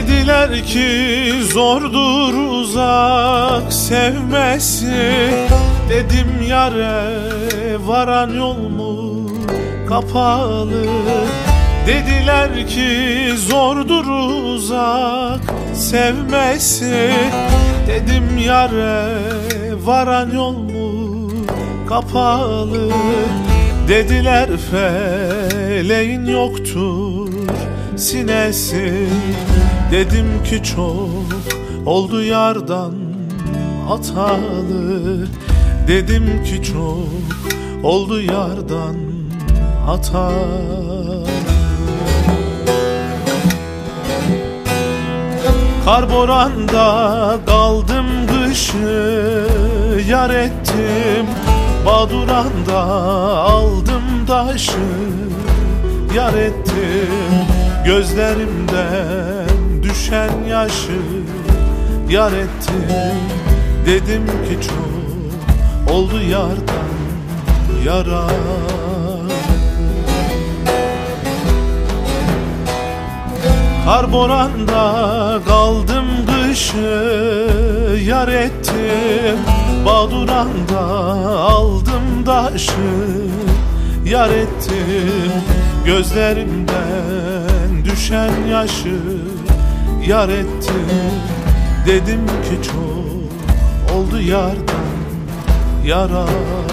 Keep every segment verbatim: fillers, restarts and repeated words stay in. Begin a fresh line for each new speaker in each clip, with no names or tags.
Dediler ki zordur uzak sevmesi. Dedim yare varan yol mu kapalı. Dediler ki zordur uzak sevmesi. Dedim yare varan yol mu kapalı. Dediler feleğin yoktur sinesi. Dedim ki çok oldu yardan atalı. Dedim ki çok oldu yardan atalı. Karboranda kaldım kışı yar ettim. Baduranda aldım taşı yar ettim. Gözlerimden düşen yaşı yar ettim. Dedim ki çok oldu yardan yara. Karboranda kaldım kışı yar ettim. Baduranda aldım taşı yar ettim. Gözlerimden düşen yaşı yar ettim. Dedim ki çok oldu yardan yara.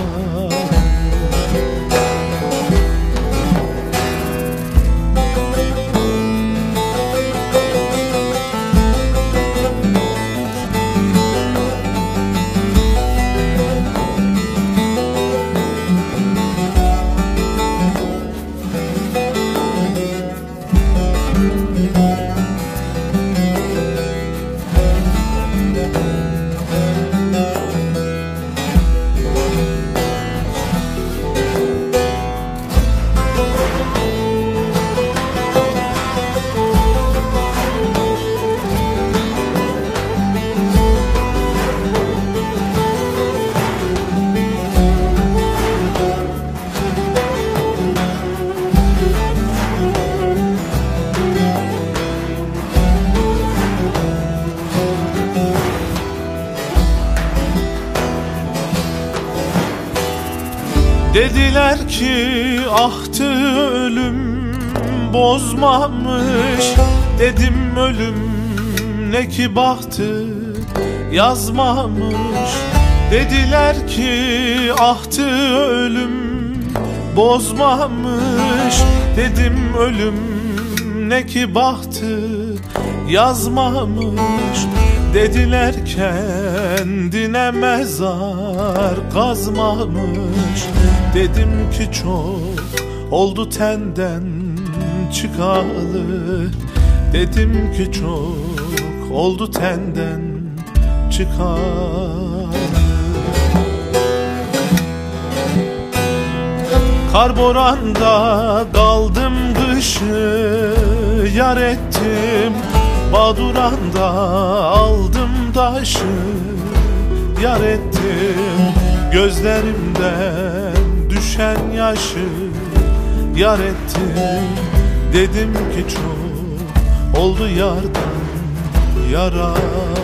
Dediler ki ahtı ölüm bozmamış. Dedim ölüm ne ki bahtı yazmamış. Dediler ki ahtı ölüm bozmamış. Dedim ölüm ne ki bahtı yazmamış. Dediler kendine mezar kazmamış. Dedim ki çok oldu tenden çıkalı. Dedim ki çok oldu tenden çıkalı. Karboranda kaldım kışı yar ettim. Baduranda aldım taşı yar ettim. Gözlerimden düşen yaşı yar ettim. Dedim ki çok oldu yardan yara.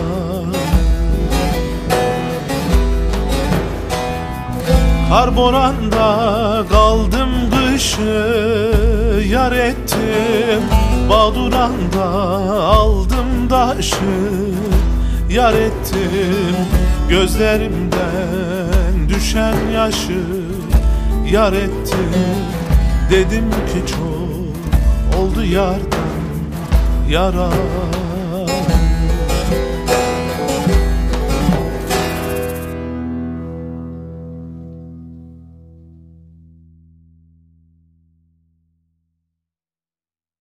Karboranda kaldım kışı yar ettim. Baduranda aldım taşı yar ettim. Gözlerimden düşen yaşı yar ettim. Dedim ki çok oldu yardan yara.